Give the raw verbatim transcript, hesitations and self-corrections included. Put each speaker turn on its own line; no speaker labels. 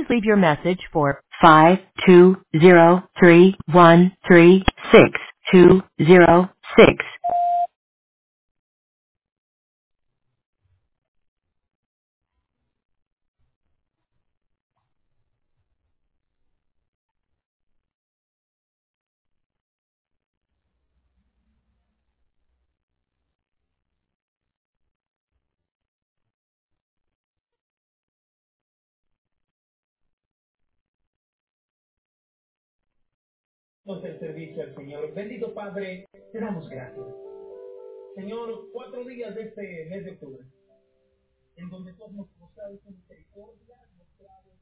Please leave your message for five two zero three one three six two zero six.
El servicio al Señor. Bendito Padre, te damos gracias. Señor, cuatro días de este mes de octubre, en donde tú has mostrado tu misericordia, has mostrado